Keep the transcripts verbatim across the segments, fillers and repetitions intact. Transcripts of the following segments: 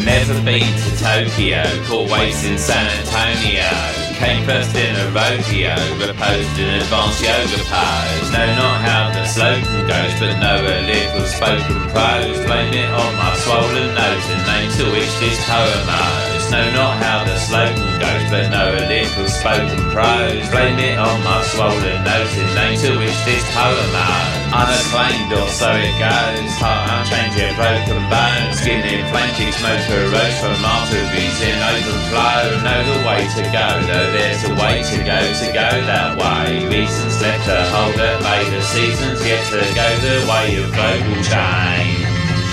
Never been to Tokyo, caught waves in San Antonio. Came first in a rodeo, reposed in advanced yoga pose. Know not how the slogan goes, but know a little spoken prose. Blame it on my swollen nose and name to which this poem owes. Know not how the slogan goes, but know a little spoken prose. Blame it on my swollen nose and name to which this poem owes. Unacclaimed, or so it goes. Heart unchanged yet broken bones. Skin inflamed, cheeks smoke corrodes from arteries in open flow. Know the way to go, though there's a way to go, to go that way. Reasons left to hold at bay, the seasons yet to go the way of global change.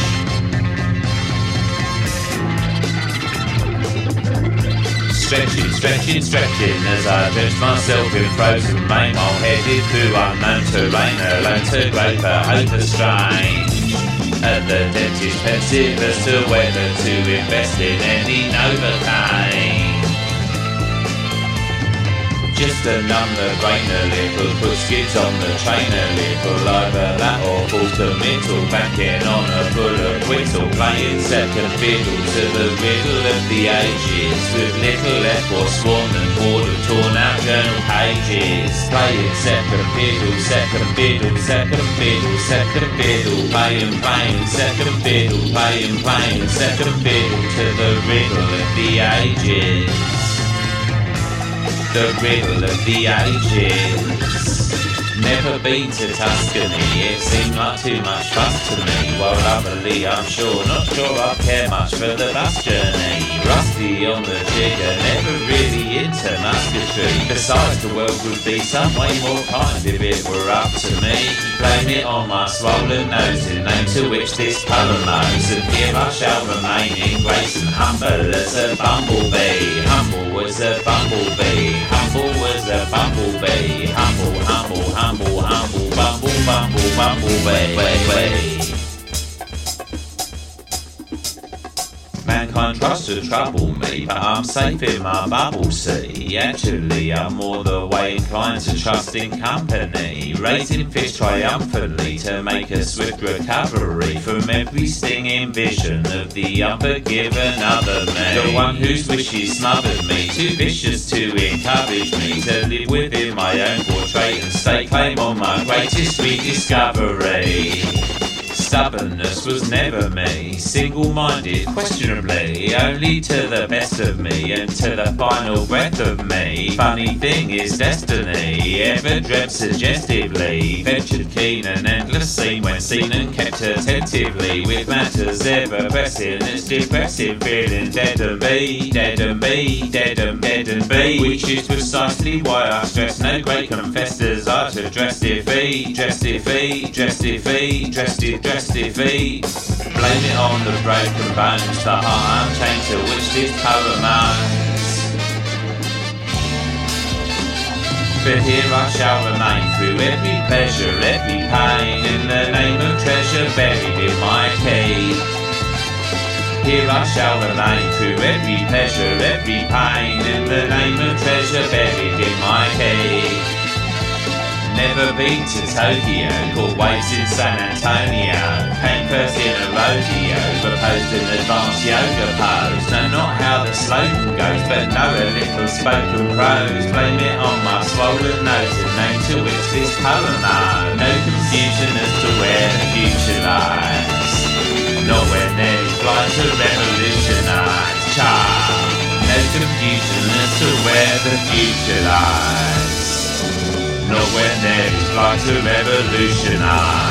Stretching, stretching, stretching as I drench myself in frozen rain, while headed through unknown terrain, alone to grope a hope of strange. At the dentist, pensive as to whether to invest in any Novocaine. Just a numb the brain a little, put skids on the train a little, either that or falls committal, banking on a bullet whistle, playing second fiddle to the riddle of the ages, with little left for sworn and bored of torn out journal pages. Playing second fiddle, second fiddle, second fiddle, second fiddle, playing, playing, second fiddle, playing, playing, second fiddle to the riddle of the ages. The riddle of the ages. Never been to Tuscany, it seemed like too much fuss to me. Well, lovely, I'm sure, not sure I care much for the bus journey. Rusty on the jigger, never really into musketry. Besides, the world would be some way more kind if it were up to me. Blame it on my swollen nose, in name to which this poem owes. And here I shall remain in grace and humble as a bumblebee. Humble as a bumblebee. Humble as a bumblebee. Humble, humble, humble, humble, bumble, bumble, bumblebee. Way, way. Mankind tries to trouble me, but I'm safe in my bubble, see. Actually, I'm more the way inclined to trust in company, raising fish triumphantly to make a swift recovery from every stinging vision of the unforgiven other me. The one whose wishes smothered me, too vicious to encourage me to live within my own portrait and stake claim on my greatest rediscovery. Stubbornness was never me, single-minded, questionably, only to the best of me and to the final breath of me. Funny thing is destiny, ever dreamt suggestively, ventured keen and endlessly when seen and kept attentively, with matters ever pressing, it's depressing, feeling dead and be, dead and be, dead and dead and be, which is precisely why I stress no great confess desire to dress defeat, dress defeat, dress defeat, dress defeat, dress defeat. Blame it on the broken bones, the heart unchained to which this poem owes. But here I shall remain through every pleasure, every pain, in the name of treasure buried in my key. Here I shall remain through every pleasure, every pain, in the name of treasure buried in my key. Never been to Tokyo, caught waves in San Antonio. Came first in a rodeo, proposed an advanced yoga pose. Know not how the slogan goes, but know a little spoken prose. Blame it on my swollen nose and name to which this poem owes. No confusion as to where the future lies, not when there's flight to revolutionize. Child, no confusion as to where the future lies, not when there is flight to revolutionize.